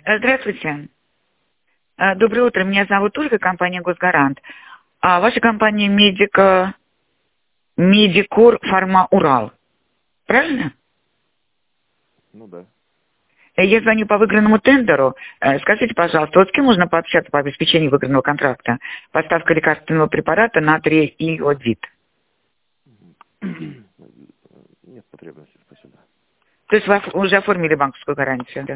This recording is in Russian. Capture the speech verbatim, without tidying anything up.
Здравствуйте. Э, Доброе утро. Меня зовут Ольга, компания «Госгарант». А ваша компания Медика... Медикор Фарма Урал. Правильно? Ну да. Э, Я звоню по выигранному тендеру. Э, Скажите, пожалуйста, вот с кем можно пообщаться по обеспечению выигранного контракта? Поставка лекарственного препарата натрия иодид. Нет потребности, спасибо. То есть вы оф- уже оформили банковскую гарантию?